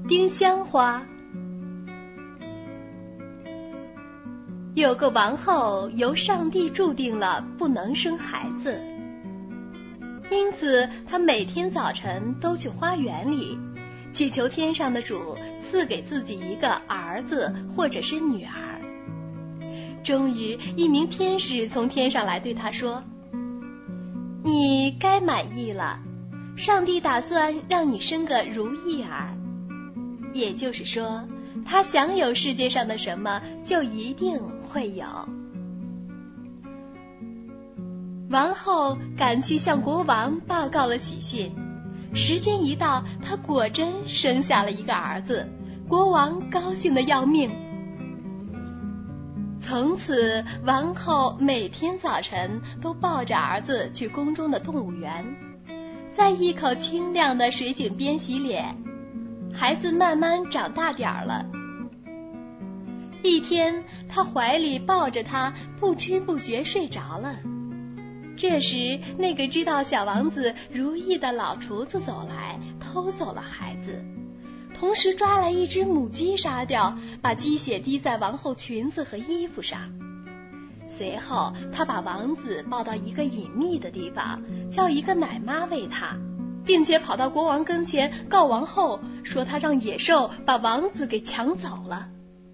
丁香花。有个王后由上帝注定了不能生孩子，因此她每天早晨都去花园里祈求天上的主赐给自己一个儿子或者是女儿。终于一名天使从天上来对她说，你该满意了，上帝打算让你生个如意儿。也就是说，他想有世界上的什么，就一定会有。王后赶去向国王报告了喜讯，时间一到，她果真生下了一个儿子，国王高兴得要命。从此，王后每天早晨都抱着儿子去宫中的动物园，在一口清亮的水井边洗脸。孩子慢慢长大点儿了。一天，他怀里抱着他，不知不觉睡着了。这时，那个知道小王子如意的老厨子走来，偷走了孩子，同时抓来一只母鸡杀掉，把鸡血滴在王后裙子和衣服上。随后，他把王子抱到一个隐秘的地方，叫一个奶妈喂他，并且跑到国王跟前告王后，说他让野兽把王子给抢走了。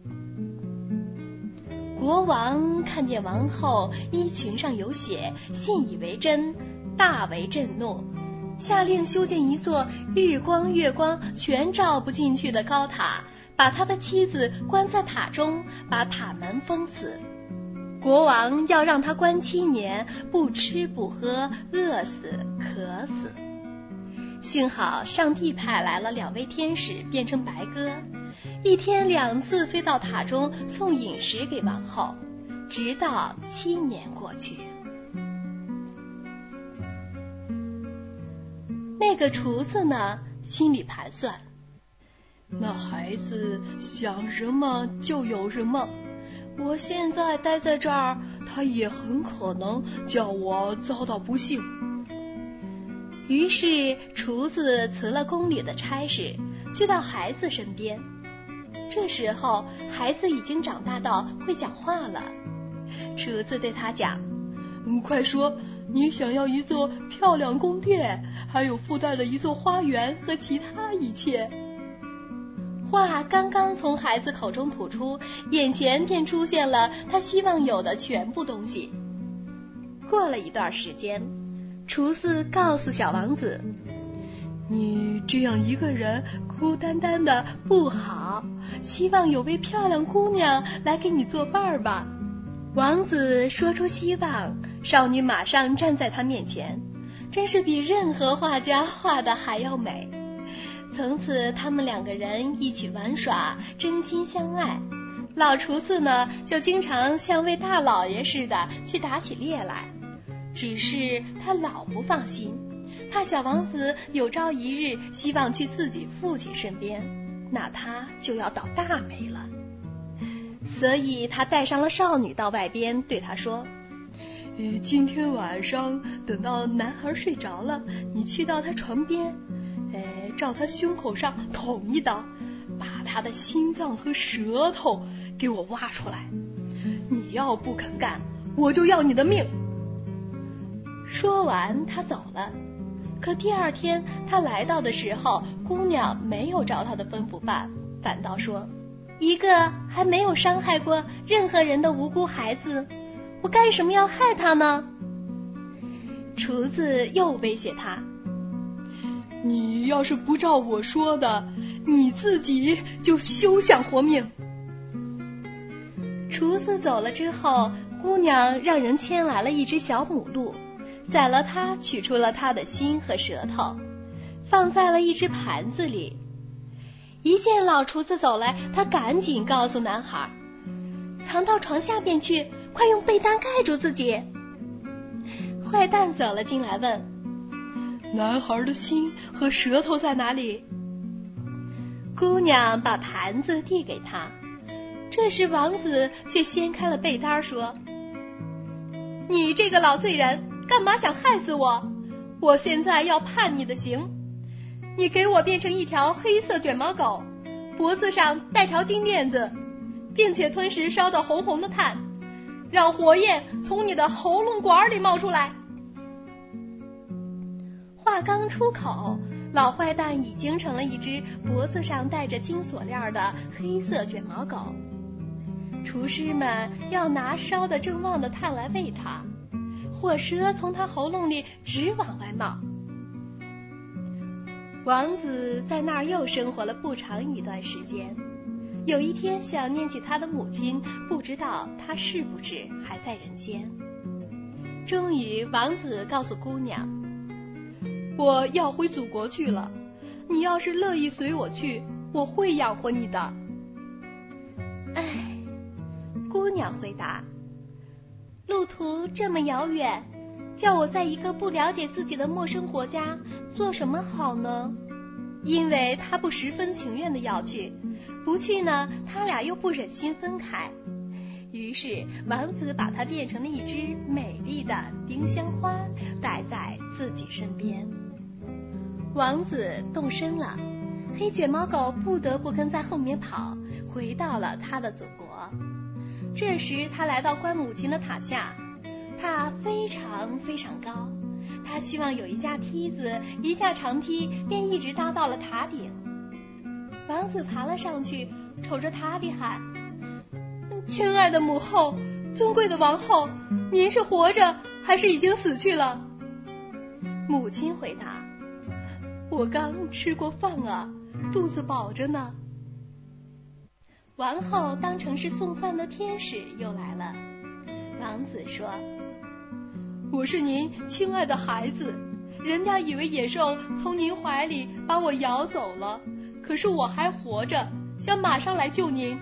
国王看见王后衣裙上有血，信以为真，大为震怒，下令修建一座日光月光全照不进去的高塔，把他的妻子关在塔中，把塔门封死。国王要让他关7年，不吃不喝，饿死渴死。幸好上帝派来了2位天使变成白鸽，一天2次飞到塔中送饮食给王后，直到7年过去。那个厨子呢，心里盘算，那孩子想什么就有什么，我现在待在这儿，他也很可能叫我遭到不幸。于是厨子辞了宫里的差事，去到孩子身边。这时候孩子已经长大到会讲话了。厨子对他讲，快说，你想要一座漂亮宫殿，还有附带的一座花园和其他一切。话刚刚从孩子口中吐出，眼前便出现了他希望有的全部东西。过了一段时间，厨子告诉小王子，你这样一个人孤单单的不好，希望有位漂亮姑娘来给你作伴吧。王子说出希望，少女马上站在他面前，真是比任何画家画的还要美。从此他们2个人一起玩耍，真心相爱。老厨子呢，就经常像位大老爷似的去打起猎来，只是他老不放心，怕小王子有朝一日希望去自己父亲身边，那他就要倒大霉了。所以他带上了少女到外边，对他说，今天晚上等到男孩睡着了，你去到他床边，照他胸口上捅一刀，把他的心脏和舌头给我挖出来，你要不肯干，我就要你的命。说完他走了。可第2天他来到的时候，姑娘没有照他的吩咐办，反倒说，一个还没有伤害过任何人的无辜孩子，我干什么要害他呢？厨子又威胁他，你要是不照我说的，你自己就休想活命。厨子走了之后，姑娘让人牵来了一只小母鹿，宰了它，取出了它的心和舌头，放在了一只盘子里。一见老厨子走来，他赶紧告诉男孩，藏到床下边去，快用被单盖住自己。坏蛋走了进来问，男孩的心和舌头在哪里？姑娘把盘子递给他，这时王子却掀开了被单说，你这个老罪人，干嘛想害死我？我现在要判你的刑，你给我变成一条黑色卷毛狗， 脖子上戴条金链子，并且吞食烧得红红的炭，让火焰从你的喉咙管里冒出来。话刚出口，老坏蛋已经成了一只脖子上戴着金锁链的黑色卷毛狗。厨师们要拿烧得正旺的炭来喂它，火舌从它喉咙里直往外冒。王子在那儿又生活了不长一段时间。有一天想念起他的母亲，不知道他是不是还在人间。终于王子告诉姑娘，我要回祖国去了，你要是乐意随我去，我会养活你的。姑娘回答，路途这么遥远，叫我在一个不了解自己的陌生国家做什么好呢？因为他不十分情愿的要去，不去呢，他俩又不忍心分开。于是王子把它变成了一只美丽的丁香花，带在自己身边。王子动身了，黑卷毛狗不得不跟在后面跑，回到了他的祖国。这时他来到关母亲的塔下，塔非常非常高，他希望有一架梯子，一架长梯便一直搭到了塔顶。王子爬了上去，瞅着塔底喊，亲爱的母后，尊贵的王后，您是活着还是已经死去了？母亲回答，我刚吃过饭啊，肚子饱着呢。王后当成是送饭的天使又来了。王子说，我是您亲爱的孩子，人家以为野兽从您怀里把我咬走了，可是我还活着，想马上来救您。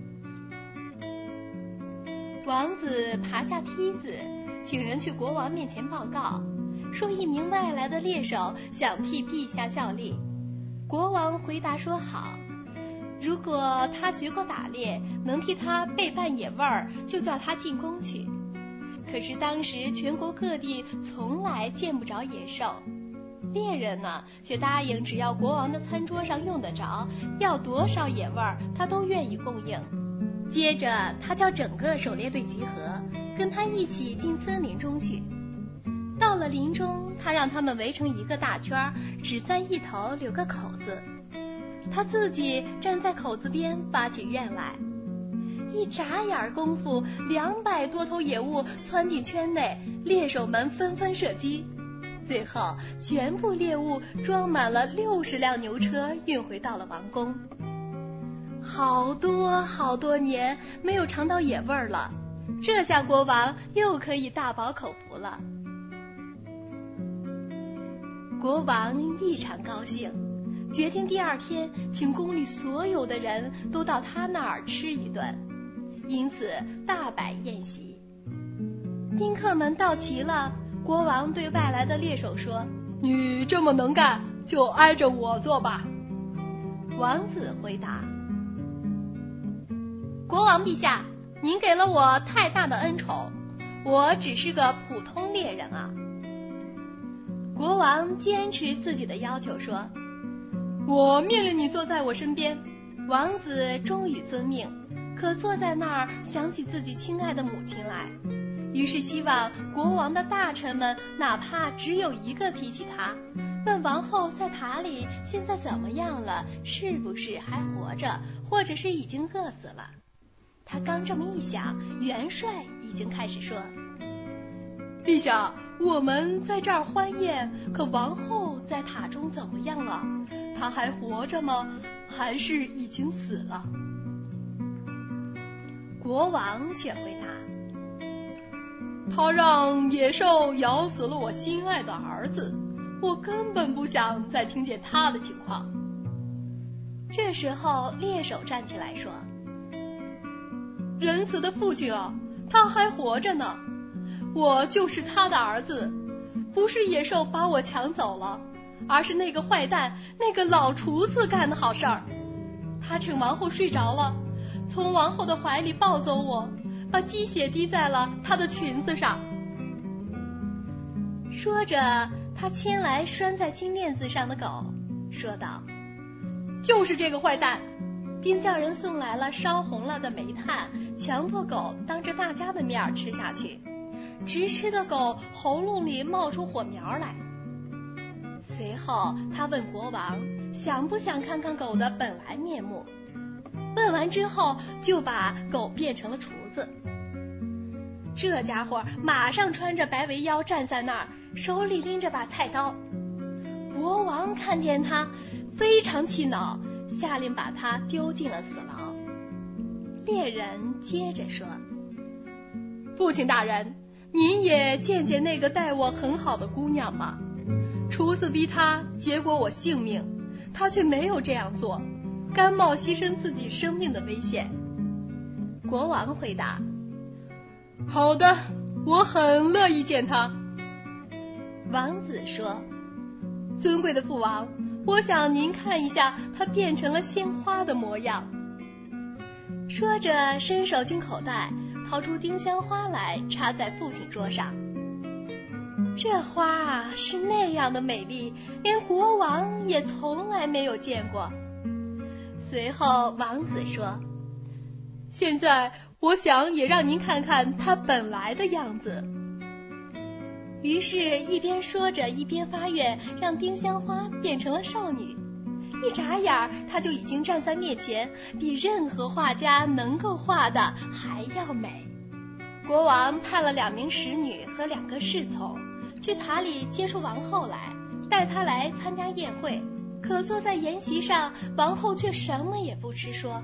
王子爬下梯子，请人去国王面前报告，说一名外来的猎手想替陛下效力。国王回答说好，如果他学过打猎，能替他备办野味儿，就叫他进宫去。可是当时全国各地从来见不着野兽，猎人呢却答应只要国王的餐桌上用得着，要多少野味儿他都愿意供应。接着他叫整个狩猎队集合，跟他一起进森林中去。到了林中，他让他们围成一个大圈，只在一头留个口子，他自己站在口子边发起愿来。一眨眼功夫，200多头野物窜进圈内，猎手们纷纷射击，最后全部猎物装满了60辆牛车，运回到了王宫。好多年没有尝到野味了，这下国王又可以大饱口福了。国王异常高兴，决定第二天请宫里所有的人都到他那儿吃一顿，因此大摆宴席。宾客们到齐了，国王对外来的猎手说，你这么能干，就挨着我做吧。王子回答，国王陛下，您给了我太大的恩宠，我只是个普通猎人啊。国王坚持自己的要求说，我命令你坐在我身边。王子终于遵命，可坐在那儿想起自己亲爱的母亲来，于是希望国王的大臣们哪怕只有一个提起他，问王后在塔里现在怎么样了，是不是还活着，或者是已经饿死了。他刚这么一想，元帅已经开始说，陛下，我们在这儿欢宴，可王后在塔中怎么样了？她还活着吗？还是已经死了？国王却回答，他让野兽咬死了我心爱的儿子，我根本不想再听见他的情况。这时候猎手站起来说，仁慈的父亲啊，他还活着呢，我就是他的儿子，不是野兽把我抢走了，而是那个坏蛋，那个老厨子干的好事儿。他趁王后睡着了，从王后的怀里抱走我，把鸡血滴在了她的裙子上。说着，他牵来拴在金链子上的狗，说道，就是这个坏蛋， 并叫人送来了烧红了的煤炭，强迫狗当着大家的面吃下去，直吃的狗喉咙里冒出火苗来。随后他问国王想不想看看狗的本来面目，问完之后就把狗变成了厨子。这家伙马上穿着白围腰站在那儿，手里拎着把菜刀。国王看见他非常气恼，下令把他丢进了死牢。猎人接着说，父亲大人，您也见见那个待我很好的姑娘吧，厨子逼他结果我性命，他却没有这样做，甘冒牺牲自己生命的危险。国王回答，好的，我很乐意见他。王子说，尊贵的父王，我想您看一下他变成了鲜花的模样。说着伸手进口袋掏出丁香花来，插在父亲桌上。这花啊是那样的美丽，连国王也从来没有见过。随后王子说，现在我想也让您看看它本来的样子。于是一边说着一边发愿让丁香花变成了少女，一眨眼她就已经站在面前，比任何画家能够画的还要美。国王派了2名使女和2个侍从去塔里接出王后来，带她来参加宴会。可坐在筵席上，王后却什么也不吃，说，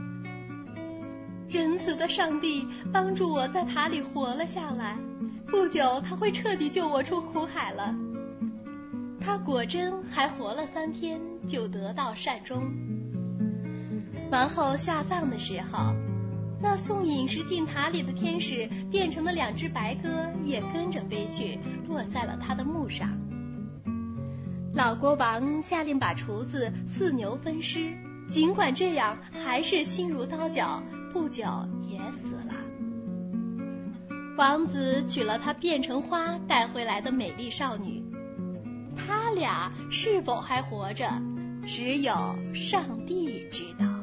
仁慈的上帝帮助我在塔里活了下来，不久他会彻底救我出苦海了。他果真还活了3天，就得到善终。王后下葬的时候，那送饮食进塔里的天使变成的2只白鸽也跟着飞去，落在了他的墓上。老国王下令把厨子4牛分尸，尽管这样还是心如刀绞，不久也死了。王子娶了他变成花带回来的美丽少女，他俩是否还活着，只有上帝知道。